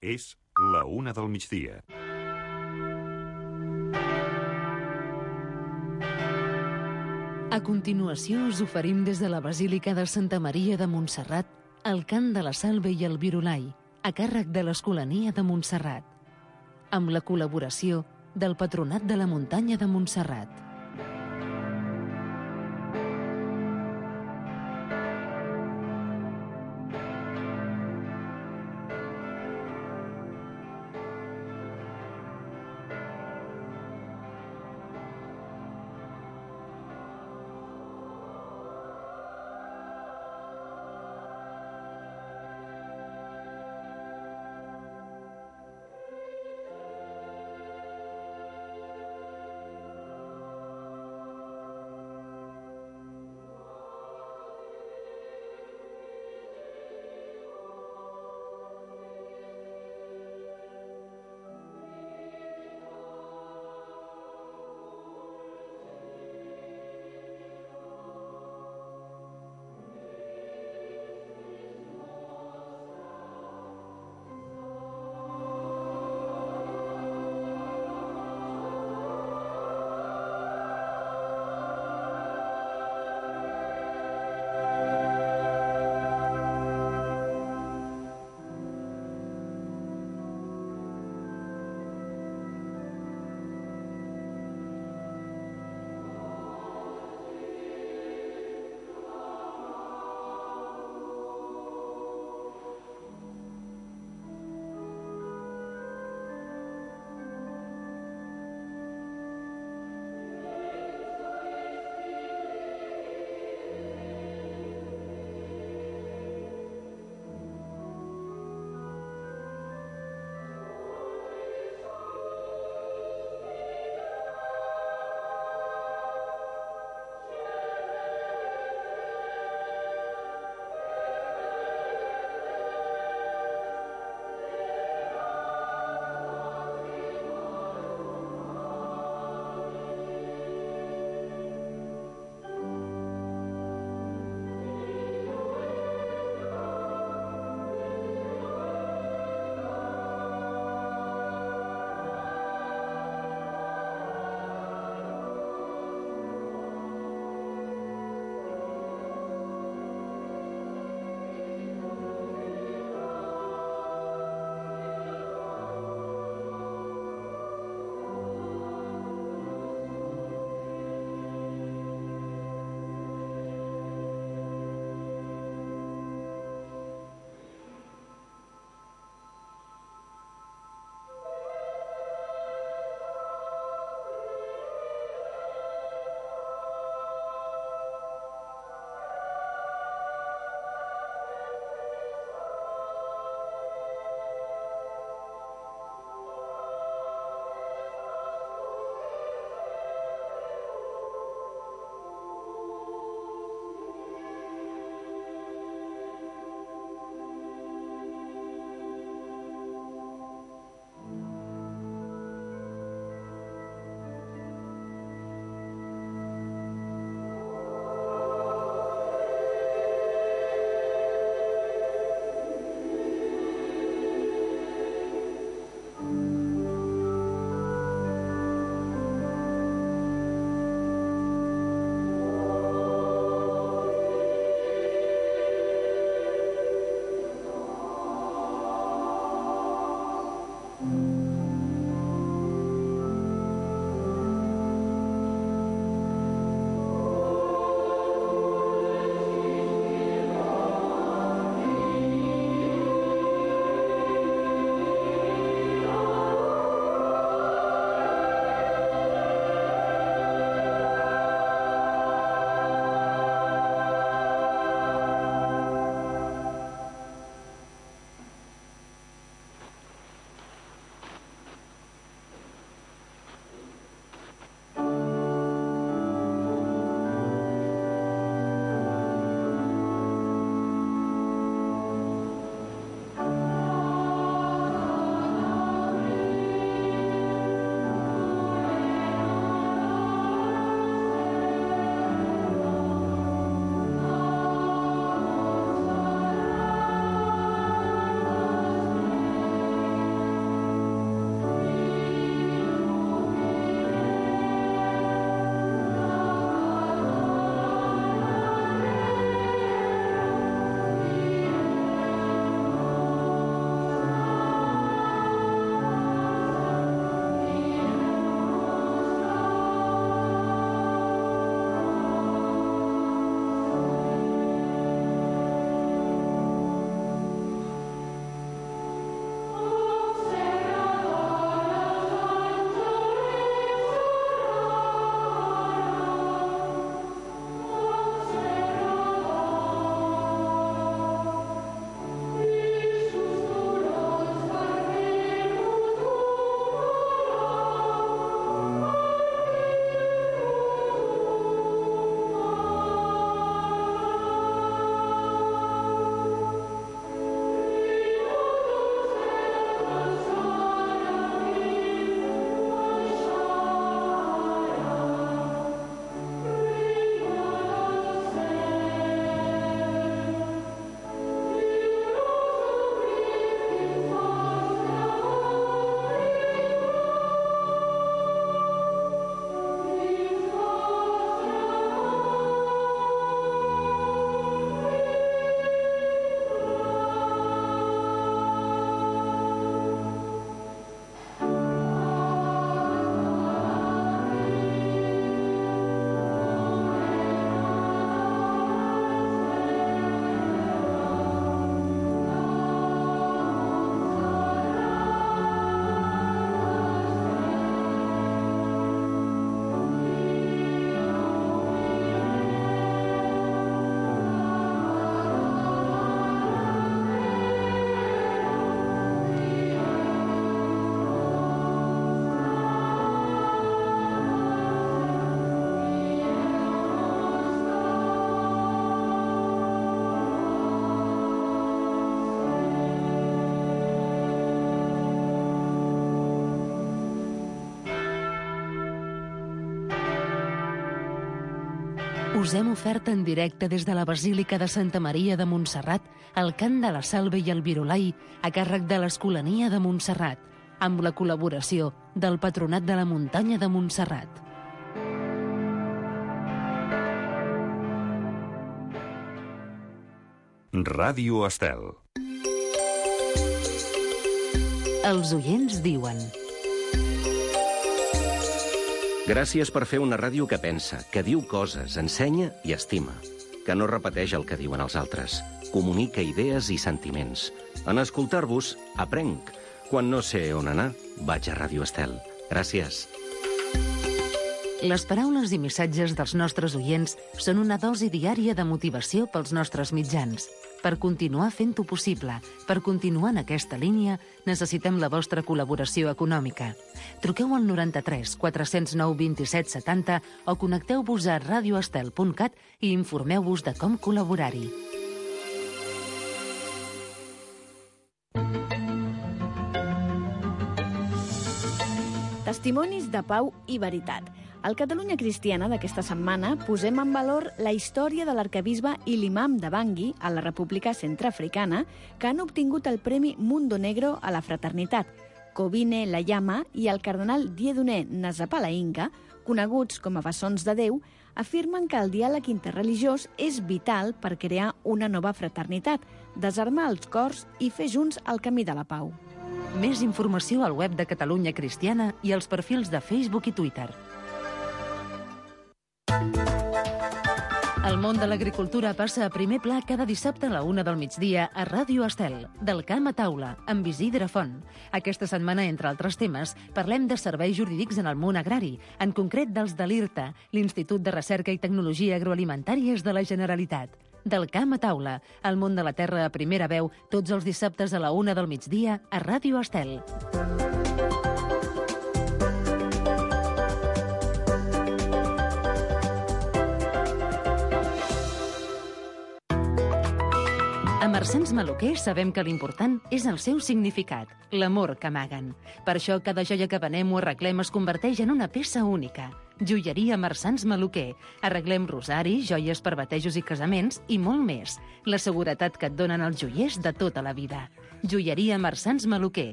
És la 1 del migdia. A continuació us oferim des de la Basílica de Santa Maria de Montserrat el cant de la Salve i el Virulai, a càrrec de l'Escolania de Montserrat, amb la col·laboració del Patronat de la Muntanya de Montserrat. Us hem ofert en directe des de la Basílica de Santa Maria de Montserrat el cant de la Salve i el Virolai a càrrec de l'Escolania de Montserrat, amb la col·laboració del Patronat de la Muntanya de Montserrat. Ràdio Estel. Els oients diuen... Gràcies per fer una ràdio que pensa, que diu coses, ensenya i estima, que no repeteix el que diuen els altres, comunica idees i sentiments. En escoltar-vos, aprenc. Quan no sé on anar, vaig a Ràdio Estel. Gràcies. Les paraules i missatges dels nostres oients són una dosi diària de motivació pels nostres mitjans. Per continuar fent-ho possible, per continuar en aquesta línia, necessitem la vostra col·laboració econòmica. Truqueu al 93 409 27 70 o connecteu-vos a radioestel.cat i informeu-vos de com col·laborar-hi. Testimonis de pau i veritat. Al Catalunya Cristiana d'aquesta setmana posem en valor la història de l'arquebisbe i l'imam de Bangui, a la República Centreafricana, que han obtingut el Premi Mundo Negro a la Fraternitat. Kobine Layama i el cardenal Dieudonné Nzapalainga, coneguts com a bessons de Déu, afirmen que el diàleg interreligiós és vital per crear una nova fraternitat, desarmar els cors i fer junts el camí de la pau. Més informació al web de Catalunya Cristiana i als perfils de Facebook i Twitter. El món de l'agricultura passa a primer pla cada dissabte a la 1 del migdia a Ràdio Estel, del camp a taula, amb Isidre Font. Aquesta setmana, entre altres temes, parlem de serveis jurídics en el món agrari, en concret dels de l'IRTA, l'Institut de Recerca i Tecnologia Agroalimentàries de la Generalitat. Del camp a taula, el món de la terra a primera veu, tots els dissabtes a la 1 del migdia a Ràdio Estel. A Marsans Maluquer sabem que l'important és el seu significat, l'amor que amaguen. Per això cada joia que venem o arreglem es converteix en una peça única. Joieria Marsans Maluquer. Arreglem rosaris, joies per batejos i casaments i molt més. La seguretat que et donen els joiers de tota la vida. Joieria Marsans Maluquer.